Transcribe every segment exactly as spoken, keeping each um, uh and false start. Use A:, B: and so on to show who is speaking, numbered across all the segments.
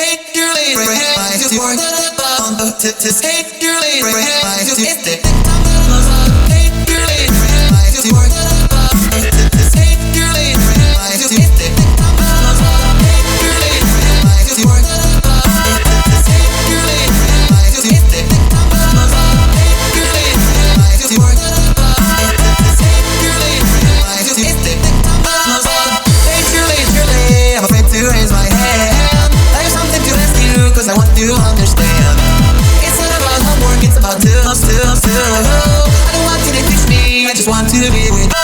A: Hey, girlie, I just work on the to to hey, girlie, I just hit it. Hey, girlie, I just work on the to to hey, girlie, I just hit it. Hey, girlie, I just work on the to to hey, girlie, I just hit it. Hey, girlie, I just work on the to to hey, girlie, I just hit it. Hey, girlie, girlie, I'm afraid to raise my hand. I have something to ask you, cause I want to understand. It's not about homework, it's about to, to, to. I don't want you to teach me, I just want to be with you.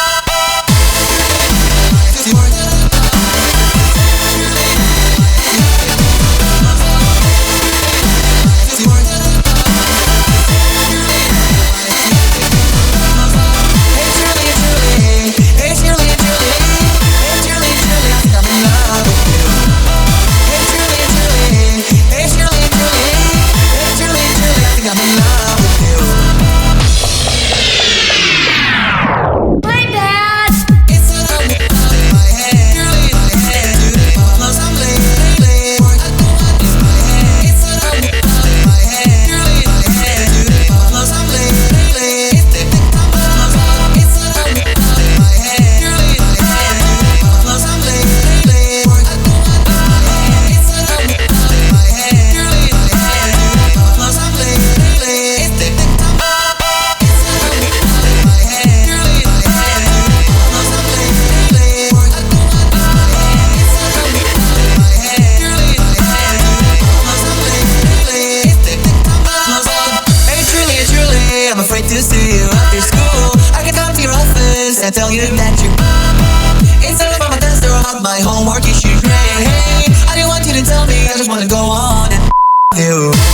A: I'm afraid to see you after school. I can come to your office and tell you that you instead of my test or about my homework issue. Hey, hey, I didn't want you to tell me, I just wanna go on and you.